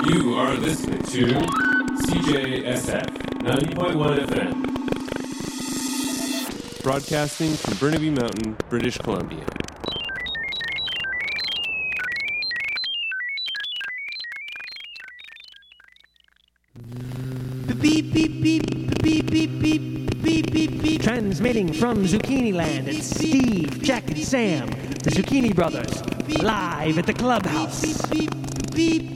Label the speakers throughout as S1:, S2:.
S1: You are listening to CJSF 90.1 FM. Broadcasting from Burnaby Mountain, British Columbia.
S2: Beep, beep, beep, beep, beep, beep, beep, beep, beep. Transmitting from Zucchini Land, it's Steve, Jack, and Sam, the Zucchini Brothers, live at the clubhouse. Beep, beep, beep.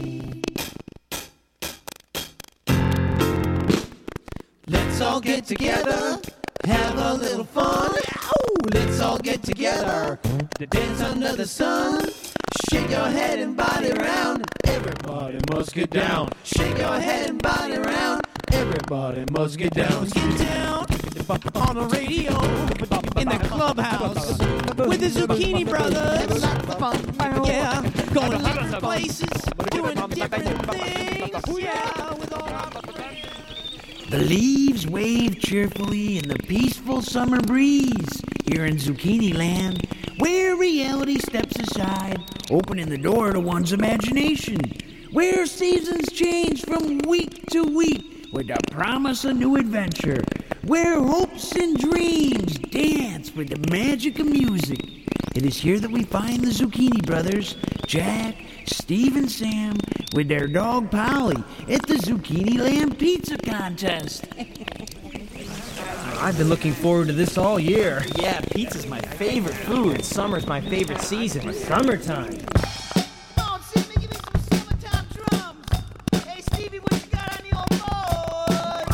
S3: Let's all get together, have a little fun. Ow! Let's all get together to dance under the sun. Shake your head and body round. Everybody must get down. Shake your head and body round. Everybody must get down. Get down on the radio in the clubhouse with the Zucchini Brothers. Yeah, going lots of places, doing different things. Yeah, with all our friends.
S4: The leaves wave cheerfully in the peaceful summer breeze here in Zucchini Land, where reality steps aside, opening the door to one's imagination, where seasons change from week to week with the promise of new adventure, where hopes and dreams dance with the magic of music. It is here that we find the Zucchini Brothers, Jack, Steve, and Sam, with their dog Polly at the Zucchini Land Pizza Contest.
S2: I've been looking forward to this all year.
S5: Yeah, pizza's my favorite food. Summer's my favorite season.
S2: Summertime.
S3: Come on, Sammy, give me some summertime drums. Hey, Stevie, what you got on your board?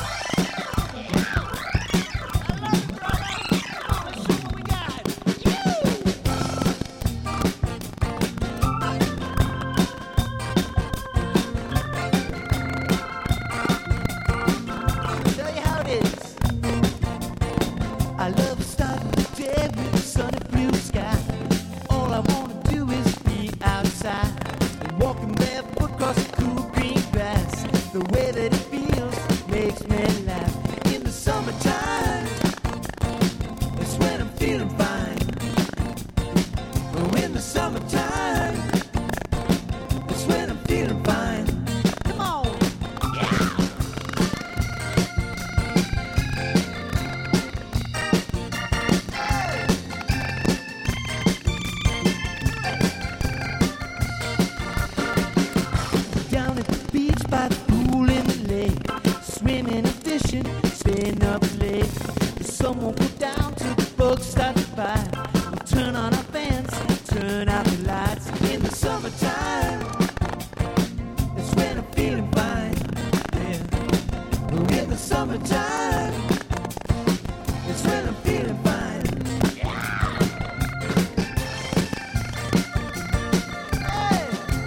S3: I love it, brother. Come on, let's see what we got. Tell you how it is. I love starting the day with a sunny blue sky. All I want to do is be outside and walking barefoot across the cool green grass. The way that it feels makes me laugh. In the summertime, that's when I'm feeling fine. Oh, in the summertime, that's when I'm feeling fine. Come on, yeah. Down at the beach by the pool in the lake, swimming and fishing, staying up late. Someone go down to the folks start to fight. We turn on our fans, turn out the lights. In the summertime, that's when I'm feeling fine. Yeah. Oh, in the summertime, that's when I'm feeling fine. Hey!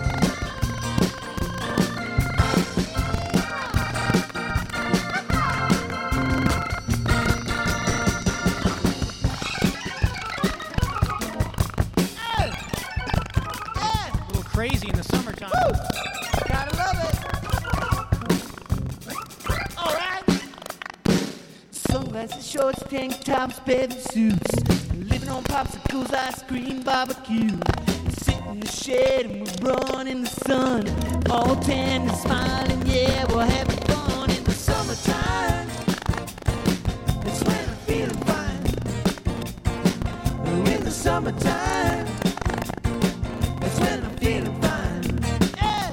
S5: A little crazy in the summertime.
S3: Gotta love it. All right. Sunglasses, shorts, tank tops, bathing suits. Living on popsicles, ice cream, barbecue. Sit in the shade and we run in the sun. All tan and smiling, yeah, we're having fun in the summertime. That's when I'm feeling fine. Oh, in the summertime. That's when I'm feeling fine. Yeah.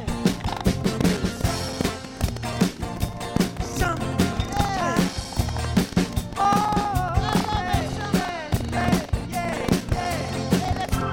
S3: Summer, yeah. Oh, hey, summer, yeah, yeah. Hey, let's go.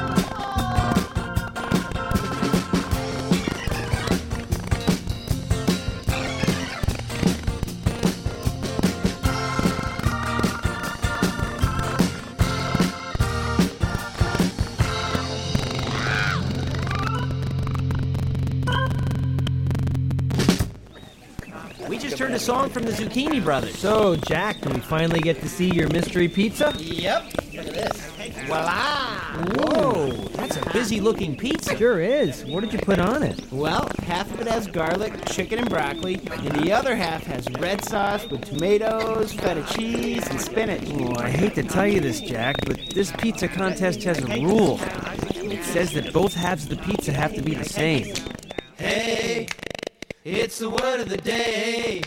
S5: We just heard a song from the Zucchini Brothers.
S2: So, Jack, can we finally get to see your mystery pizza?
S5: Yep. Look at this. Voila! Whoa, that's a busy-looking pizza.
S2: Sure is. What did you put on it?
S5: Well, half of it has garlic, chicken, and broccoli, and the other half has red sauce with tomatoes, feta cheese, and spinach.
S2: Oh, I hate to tell you this, Jack, but this pizza contest has a rule. It says that both halves of the pizza have to be the same.
S3: Hey, It's the word of the day.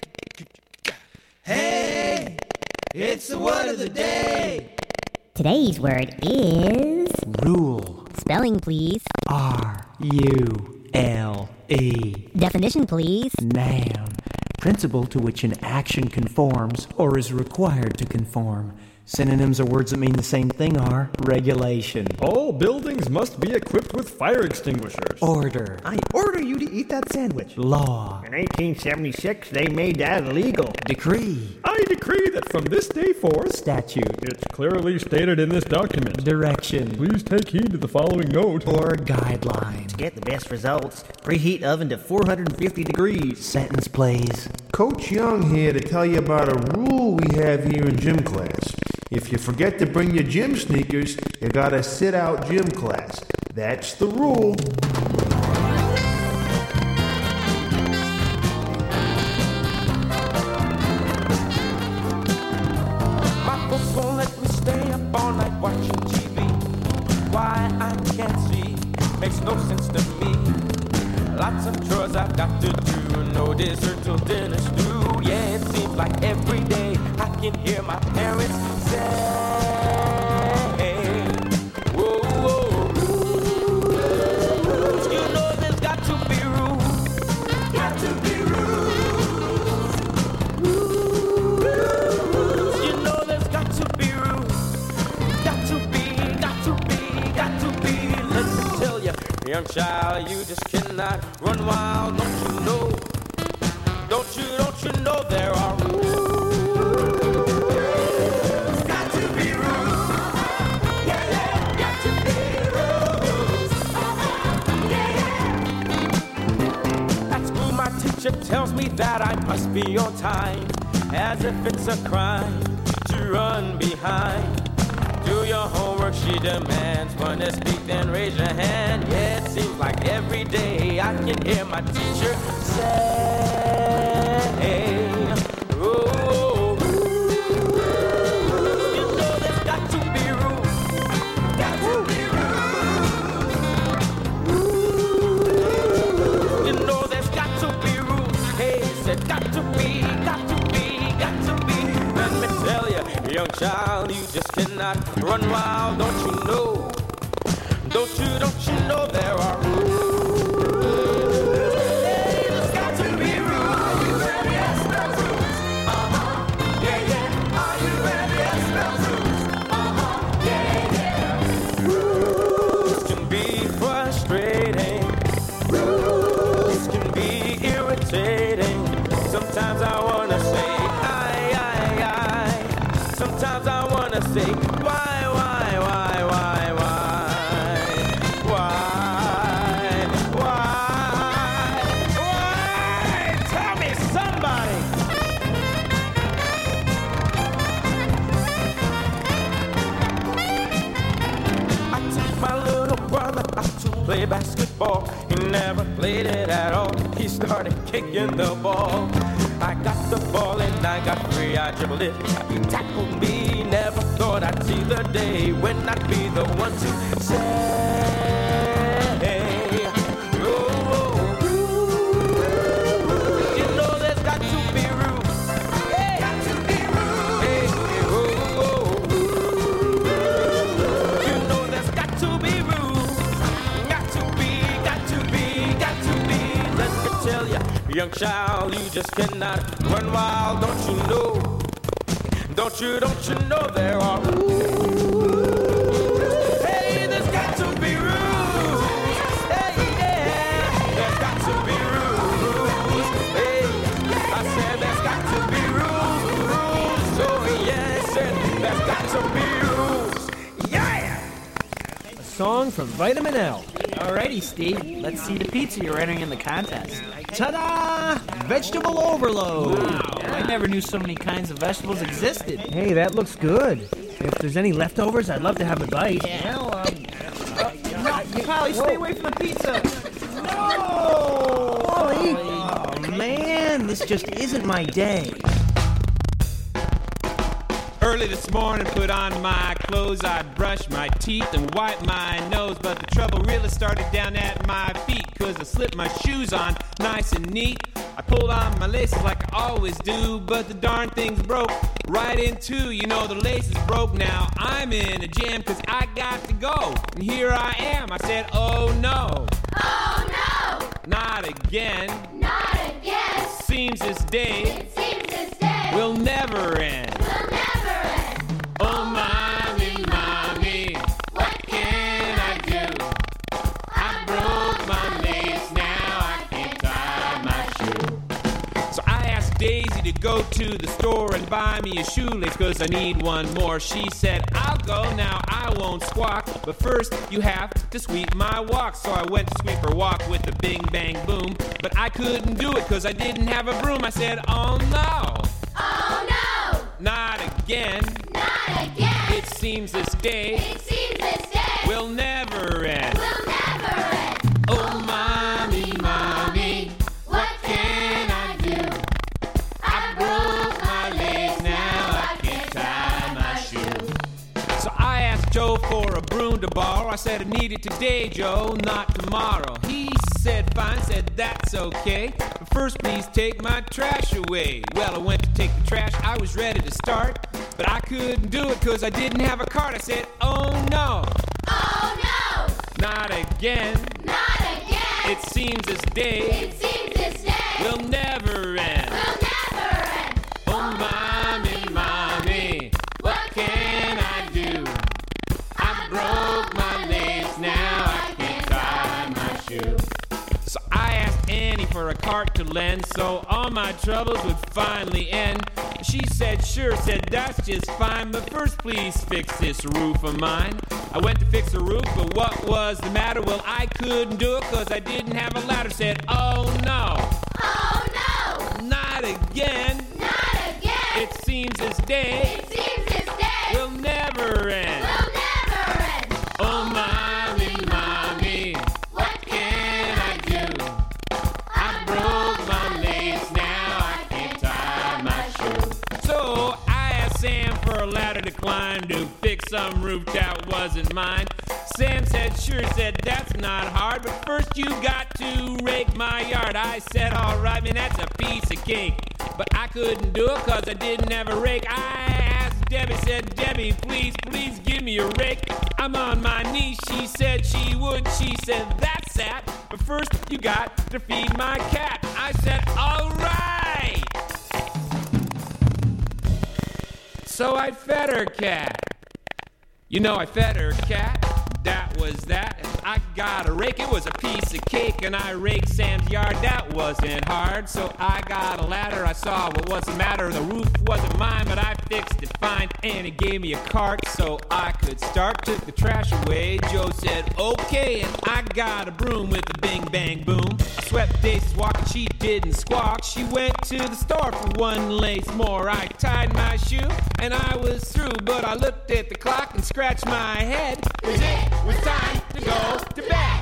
S3: Hey, it's the word of the day.
S6: Today's word is...
S2: Rule.
S6: Spelling, please.
S2: R-U-L-E.
S6: Definition, please.
S2: Noun. Principle to which an action conforms or is required to conform. Synonyms or words that mean the same thing are regulation,
S7: All buildings must be equipped with fire extinguishers.
S2: order,
S5: I order you to eat that sandwich.
S2: law,
S5: In 1876, they made that illegal.
S2: decree,
S7: I decree that from this day forth,
S2: statute,
S7: it's clearly stated in this document.
S2: direction,
S7: Please take heed to the following note.
S2: or guideline.
S5: To get the best results, preheat oven to 450 degrees.
S2: Sentence, please.
S8: Coach Young here to tell you about a rule we have here in gym class. If you forget to bring your gym sneakers, you gotta sit out gym class. That's the rule.
S9: My folks won't let me stay up all night watching TV. Why I can't see makes no sense to me. Lots of chores I've got to do, no dessert till dinner's through. Yeah, it seems like every day I can hear my parents say, whoa, whoa, rules. You know there's got to be rules. Got to be rules. You know there's got to be rules. Got to be, got to be, got to be. Let me tell you, young child, you just cannot run wild. Don't you know? Don't you know there are rules? Got to be rules. Yeah, yeah, got to be rules. Yeah, yeah. At school, my teacher tells me that I must be on time, as if it's a crime to run behind. Do your homework, she demands. Wanna speak, then raise your hand. Yeah, it seems like every day I can hear my teacher say, oh, rules. You know there's got to be rules. Got to be rules. You know there's got to be rules. Hey, said got to be, got to be, got to be. Let me tell you, young child, you just cannot run wild. Don't you know? Don't you know there are rules? Hey, there's got to be rules. Yes, there's rules. Yeah, yeah. Are you ready? Yes, there's rules. Yeah, yeah. Rules can be frustrating. Rules can be irritating. Sometimes I wanna say I. Sometimes I wanna say why. Tell me somebody. I took my little brother out to play basketball. He never played it at all. He started kicking the ball. I got the ball and I got free. I dribbled it. He tackled me. Never thought I'd see the day when I'd be the one to say, oh, rules. You know there's got to be rules. Hey, got to be rules. Hey, oh, you know there's got to be rules. Got to be, got to be, got to be. Let me tell you, young child, you just cannot run wild. Don't you know? Don't you know there are rules? Hey, there's got to be rules. Hey, yeah, there's got to be rules. Hey, I said there's got to be rules. Oh yeah, I said there's got to be rules. Yeah.
S5: A song from Vitamin L. Alrighty, Steve. Let's see the pizza you're entering in the contest. Ta-da! Vegetable overload. Wow. I never knew so many kinds of vegetables existed.
S2: Hey, that looks good. If there's any leftovers, I'd love to have a bite.
S5: Polly, stay away from the pizza.
S2: Wally! Oh, man, this just isn't my day.
S10: Early this morning, put on my clothes, I'd brush my teeth and wipe my nose, but the trouble really started down at my feet, 'cause I slipped my shoes on nice and neat. I pulled on my laces like I always do, but the darn thing's broke right in two. You know, the laces broke now. I'm in a jam 'cause I got to go. And here I am. I said, oh no.
S9: Oh no!
S10: Not again.
S9: Not again!
S10: Seems this day
S9: It seems this day
S10: will never end.
S9: will never end.
S10: Oh, mommy, mommy, what can I do? I broke my lace, now I can't tie my shoe. So I asked Daisy to go to the store and buy me a shoelace, 'cause I need one more. She said, I'll go now, I won't squawk, but first you have to sweep my walk. So I went to sweep her walk with a bing bang boom, but I couldn't do it 'cause I didn't have a broom. I said, oh no.
S9: Oh no!
S10: Not again.
S9: Not again!
S10: It seems this day
S9: It seems this day
S10: will never end.
S9: will never end.
S10: Oh, mommy, mommy, what can I do? I broke my legs, now I can't tie my shoe. So I asked Joe for a broom to borrow. I said, I need it today, Joe, not tomorrow. He said, fine, said, that's okay. But first, please take my trash away. Well, I went to take the trash, I was ready to start, but I couldn't do it 'cause I didn't have a cart. I said, oh no.
S9: Oh no!
S10: Not again.
S9: Not again!
S10: It seems this day
S9: It seems this day
S10: will never end.
S9: will never end.
S10: Oh, mommy, mommy, what can I do? I broke my lace, now I can't tie my shoe. So I asked Annie for a cart to lend, so all my troubles would finally end. She said, sure, said that's just fine, but first please fix this roof of mine. I went to fix the roof, but what was the matter? Well, I couldn't do it 'cause I didn't have a ladder. Said, oh no.
S9: Oh no!
S10: Not again.
S9: Not again!
S10: It seems this day
S9: It seems this day
S10: will never end.
S9: will never end.
S10: Oh, mommy, mommy, what can I do? I broke my lace, now I can't tie my shoe. So I asked Sam for a ladder to climb to fix some roof that wasn't mine. Sam said, sure, said that's not hard, but first you got to rake my yard. I said, all right, man, that's a piece of cake, but I couldn't do it 'cause I didn't have a rake. I asked Debbie, said, Debbie, please, please give me a rake. I'm on my knees, she said she would. She said, that's that, but first you got to feed my cat. I said, all right. So I fed her cat. You know, I fed her cat. That was that. I got a rake, it was a piece of cake, and I raked Sam's yard. That wasn't hard. So I got a ladder, I saw what was the matter. The roof wasn't mine, but I fixed it fine. And he gave me a cart so I could start. Took the trash away. Joe said, okay, and I got a broom with a bing bang boom. I swept Daisy's walk and she didn't squawk. She went to the store for one lace more. I tied my shoe and I was through, but I looked at the clock and scratched my head. 'Cause it was time to go to bed.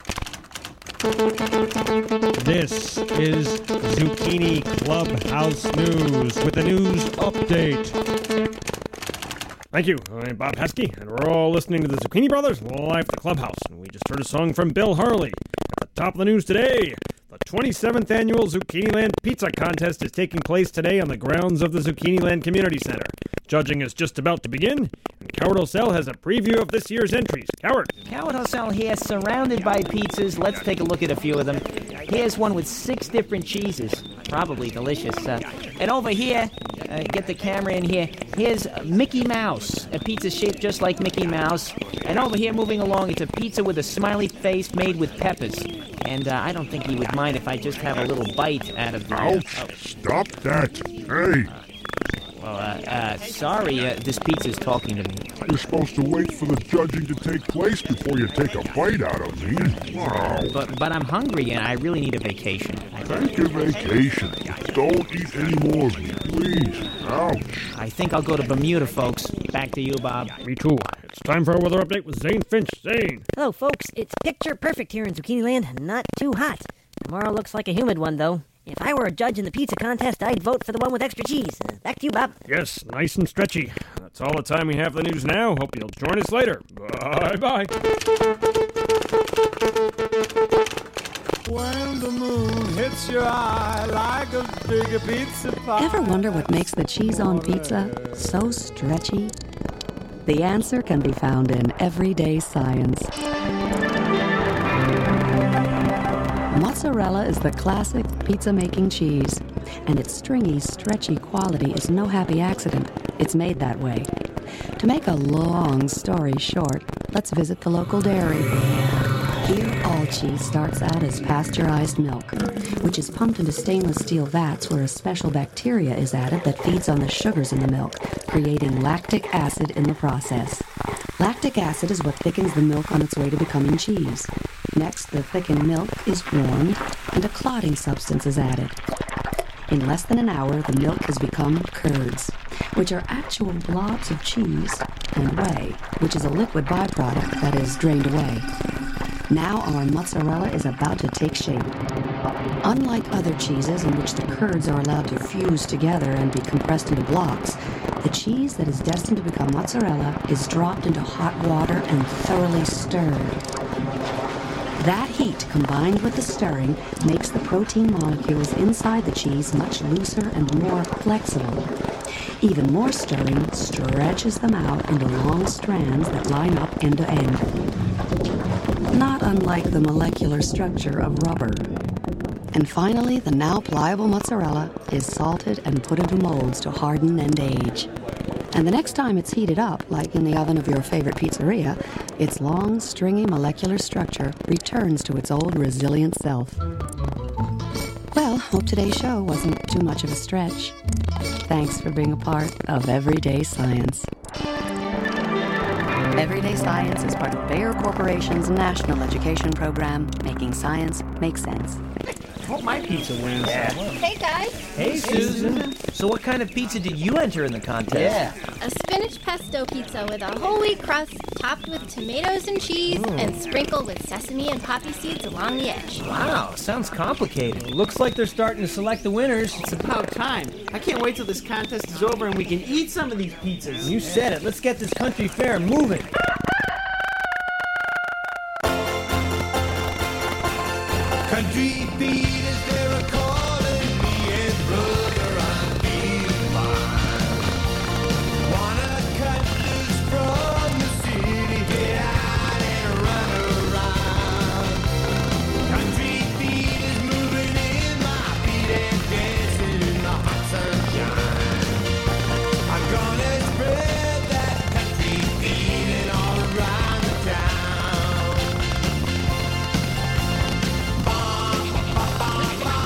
S2: This is Zucchini Clubhouse News with the news update.
S7: Thank you. I'm Bob Heskey, and we're all listening to the Zucchini Brothers live at the Clubhouse. And we just heard a song from Bill Hurley. At the top of the news today, the 27th annual Zucchini Land Pizza Contest is taking place today on the grounds of the Zucchini Land Community Center. Judging is just about to begin, and Coward Hosell has a preview of this year's entries. Coward.
S5: Coward Hosell here, surrounded by pizzas. Let's take a look at a few of them. Here's one with 6 different cheeses. Probably delicious. And over here, get the camera in here. Here's Mickey Mouse, a pizza shaped just like Mickey Mouse. And over here, moving along, it's a pizza with a smiley face made with peppers. And I don't think he would mind if I just have a little bite out of the...
S11: Ouch! Stop that! Hey!
S5: Sorry, this pizza's talking to me.
S11: You're supposed to wait for the judging to take place before you take a bite out of me. Wow.
S5: But I'm hungry and I really need a vacation.
S11: Take your vacation. Don't eat any more of me, please. Ouch.
S5: I think I'll go to Bermuda, folks. Back to you, Bob.
S7: Me too. It's time for our weather update with Zane Finch. Zane.
S6: Hello, folks. It's picture perfect here in Zucchini Land. Not too hot. Tomorrow looks like a humid one, though.
S12: If I were a judge in the pizza contest, I'd vote for the one with extra cheese. Back to you, Bob.
S7: Yes, nice and stretchy. That's all the time we have for the news now. Hope you'll join us later. Bye-bye.
S3: When the moon hits your eye like a big pizza pie.
S13: Ever wonder what makes the cheese on pizza so stretchy? The answer can be found in everyday science. Mozzarella is the classic pizza-making cheese, and its stringy, stretchy quality is no happy accident. It's made that way. To make a long story short, let's visit the local dairy. Here, all cheese starts out as pasteurized milk, which is pumped into stainless steel vats where a special bacteria is added that feeds on the sugars in the milk, creating lactic acid in the process. Lactic acid is what thickens the milk on its way to becoming cheese. Next, the thickened milk is warmed and a clotting substance is added. In less than an hour, the milk has become curds, which are actual blobs of cheese, and whey, which is a liquid byproduct that is drained away. Now our mozzarella is about to take shape. Unlike other cheeses in which the curds are allowed to fuse together and be compressed into blocks, the cheese that is destined to become mozzarella is dropped into hot water and thoroughly stirred. That heat, combined with the stirring, makes the protein molecules inside the cheese much looser and more flexible. Even more stirring stretches them out into long strands that line up end to end. Not unlike the molecular structure of rubber. And finally, the now pliable mozzarella is salted and put into molds to harden and age. And the next time it's heated up, like in the oven of your favorite pizzeria, its long, stringy molecular structure returns to its old resilient self. Well, hope today's show wasn't too much of a stretch. Thanks for being a part of Everyday Science. Everyday Science is part of Bayer Corporation's national education program, making science make sense.
S5: I hope my pizza wins.
S14: Hey, guys.
S5: Hey, Susan. So what kind of pizza did you enter in the contest?
S14: A spinach pesto pizza with a whole wheat crust topped with tomatoes and cheese and sprinkled with sesame and poppy seeds along the edge.
S5: Wow, sounds complicated. Looks like they're starting to select the winners.
S15: It's about time. I can't wait till this contest is over and we can eat some of these pizzas.
S5: You said it. Let's get this country fair moving.
S3: Country beat is there a calling me, and brother, I'm feeling fine. Wanna cut loose from the city, get out and run around. Country beat is moving in my feet and dancing in the hot sunshine. I'm gonna spread that country beat all around the town. Ba, ba, ba, ba.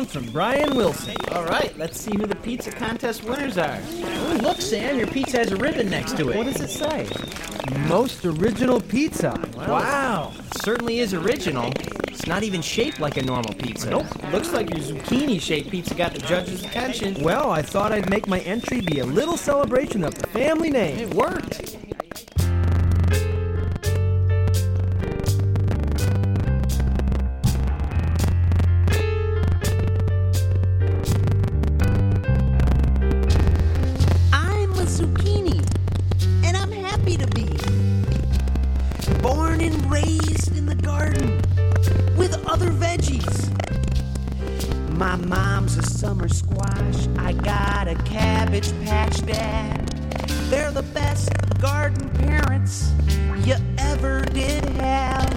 S2: from Brian Wilson.
S5: All right, let's see who the pizza contest winners are.
S2: Oh, look, Sam, your pizza has a ribbon next to it.
S5: What does it say?
S2: Most original pizza.
S5: Wow, it certainly is original. It's not even shaped like a normal pizza.
S2: Nope.
S5: Looks like your zucchini-shaped pizza got the judge's attention.
S2: Well, I thought I'd make my entry be a little celebration of the family name.
S5: It worked.
S3: I'm a zucchini, and I'm happy to be born and raised in the garden with other veggies. My mom's a summer squash. I got a cabbage patch dad. They're the best garden parents you ever did have.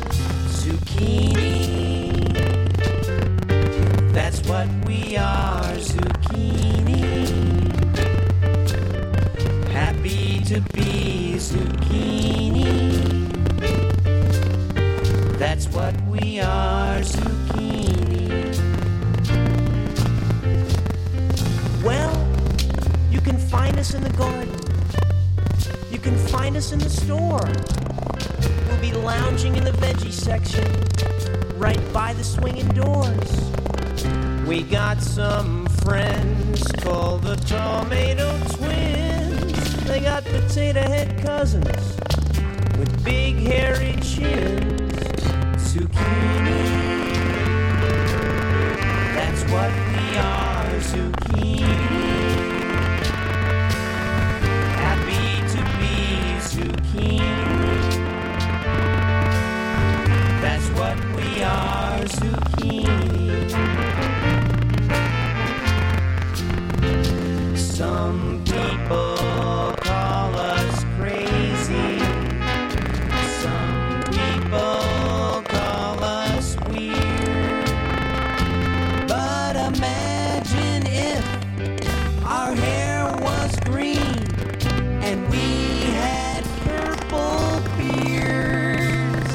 S3: Zucchini, that's what we are, zucchini. Happy to be zucchini. That's what we are, zucchini. Well, you can find us in the garden. You can find us in the store. We'll be lounging in the veggie section, right by the swinging doors. We got some friends called the Tomato Twins. They got potato head cousins with big hairy chins. Zucchini, that's what we are, zucchini. Happy to be zucchini. That's what we are, zucchini. Some people call us crazy. Some people call us weird. But imagine if our hair was green and we had purple beards.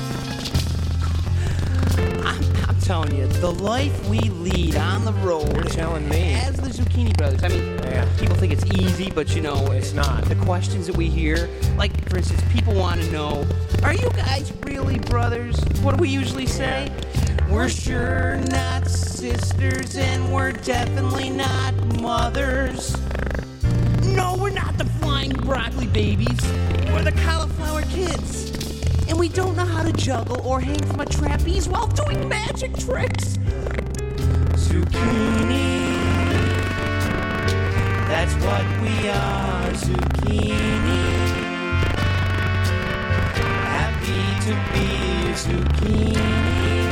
S3: I'm telling you, the life we lead on the road.
S5: You're telling me.
S3: As the Zucchini Brothers. I mean, people think it's easy, but you know, it's not. The questions that we hear, like, for instance, people want to know, are you guys really brothers? What do we usually say? We're sure not sisters, and we're definitely not mothers. No, we're not the flying broccoli babies. We're the cauliflower kids. And we don't know how to juggle or hang from a trapeze while doing magic tricks. Zucchini, that's what we are, zucchini. Happy to be zucchini.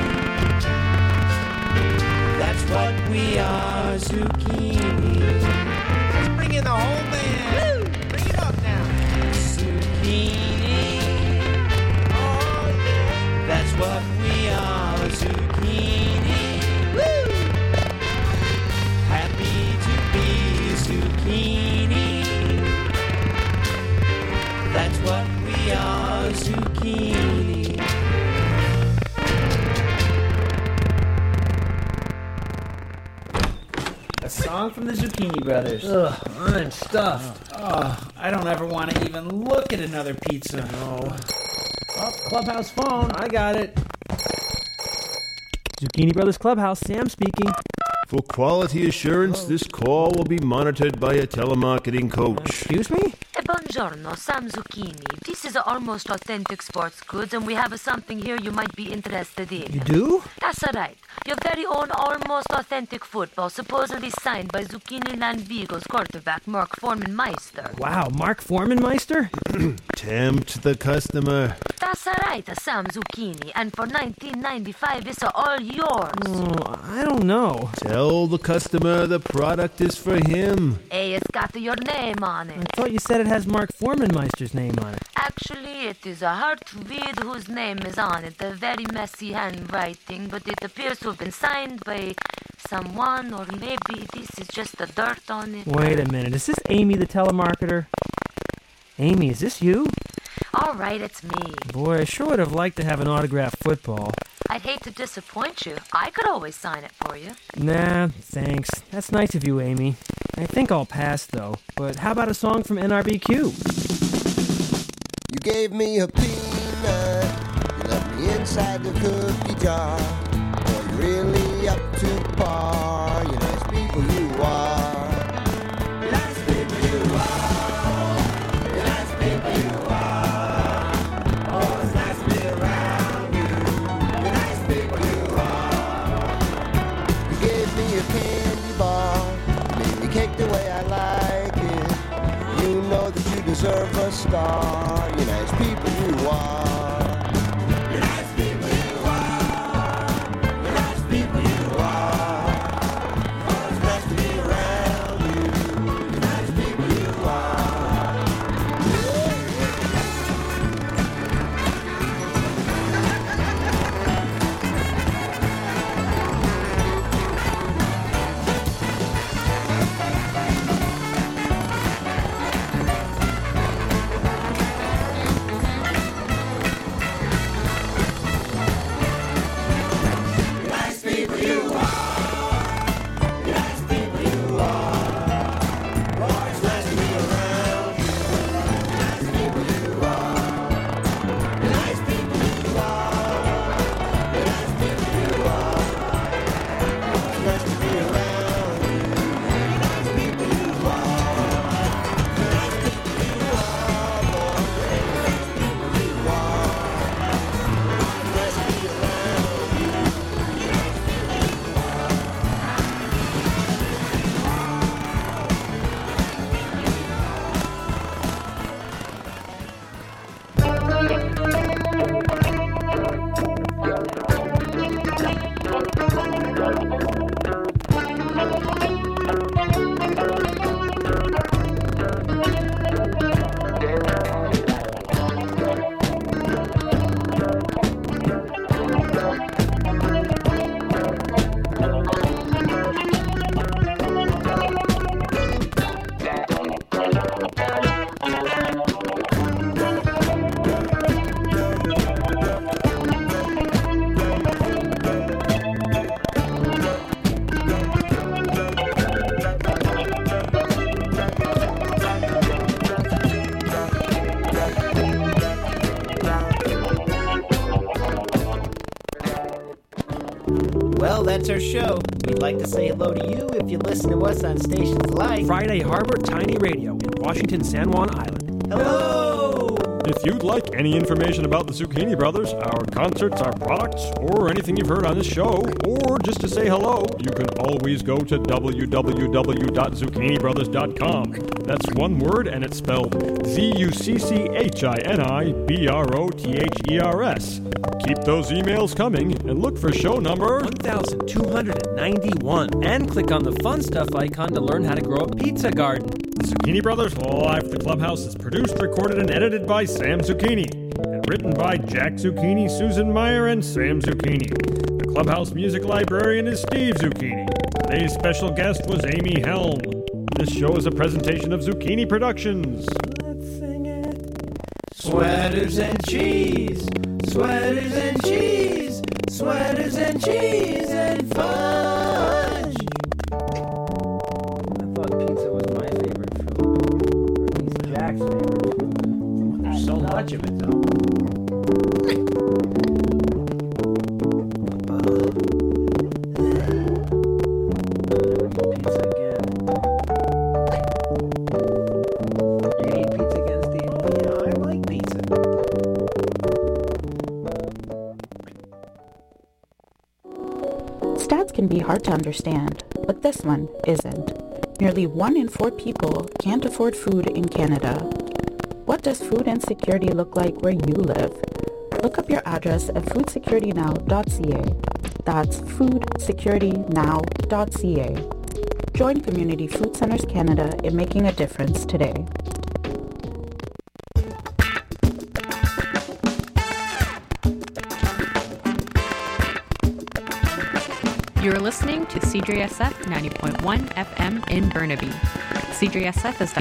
S3: That's what we are, zucchini. Let's bring in the whole band. Woo! Bring it up now. Zucchini. Oh, yeah. That's what we are, zucchini. Woo! Happy to be zucchini. That's what we are, zucchini.
S5: A song from the Zucchini Brothers.
S2: Ugh, I'm stuffed.
S5: Oh, I don't ever want to even look at another pizza.
S2: No. Oh, Clubhouse phone. I got it. Zucchini Brothers Clubhouse. Sam speaking.
S8: For quality assurance, this call will be monitored by a telemarketing coach.
S2: Excuse me?
S16: Buongiorno, Sam Zucchini. This is Almost Authentic Sports Goods, and we have something here you might be interested in.
S2: You do?
S16: That's right. Your very own Almost Authentic football, supposedly signed by Zucchini Land Beagles quarterback Mark Foreman Meister.
S2: Wow, Mark Foreman Meister?
S8: Tempt the customer.
S16: That's right, Sam Zucchini. And for $19.95, it's all yours.
S2: Oh, I don't know.
S8: Tell the customer the product is for him.
S16: Hey, it's got your name on it.
S2: I thought you said it has Mark Foreman Meister's name on it.
S16: Actually, it is hard to read whose name is on it. A very messy handwriting, but it appears to have been signed by someone, or maybe this is just the dirt on it.
S2: Wait a minute. Is this Amy the telemarketer? Amy, is this you?
S16: All right, it's me.
S2: Boy, I sure would have liked to have an autographed football.
S16: I'd hate to disappoint you. I could always sign it for you.
S2: Nah, thanks. That's nice of you, Amy. I think I'll pass, though. But how about a song from NRBQ?
S17: You gave me a peanut, you left me inside the cookie jar. Boy, you're really up to par, you nice people you are. You nice people you are. You nice people you are. Oh, it's nice to be around you. You nice people you are. You gave me a candy bar, you made me cake the way I like it. You know that you deserve a star. You nice people you are. You nice people you are. You nice people you are. Oh, it's nice to be around you. You nice people you are.
S5: Well, that's our show. We'd like to say hello to you if you listen to us on stations like
S2: Friday Harbor Tiny Radio in Washington, San Juan Island.
S5: Hello!
S7: If you'd like any information about the Zucchini Brothers, our concerts, our products, or anything you've heard on this show, or just to say hello, you can always go to www.zucchinibrothers.com. That's one word, and it's spelled ZUCCHINIBROTHERS. Keep those emails coming, and look for show number
S2: 1291, and click on the fun stuff icon to learn how to grow a pizza garden.
S7: The Zucchini Brothers Live at the Clubhouse is produced, recorded, and edited by Sam Zucchini, and written by Jack Zucchini, Susan Meyer, and Sam Zucchini. The Clubhouse music librarian is Steve Zucchini. Today's special guest was Amy Helm. This show is a presentation of Zucchini Productions.
S2: Let's sing it.
S3: Sweaters and cheese, sweaters and cheese, sweaters and cheese and fudge.
S2: I thought pizza was my favorite food, or at least Jack's favorite food.
S5: There's so much of it, though.
S2: Pizza again. You eat pizza again, Steve?
S5: Yeah, I like pizza.
S18: Stats can be hard to understand, but this one isn't. Nearly 1 in 4 people can't afford food in Canada. What does food insecurity look like where you live? Look up your address at foodsecuritynow.ca. That's foodsecuritynow.ca. Join Community Food Centers Canada in making a difference today.
S13: You're listening to CJSF 90.1 FM in Burnaby. CJSF is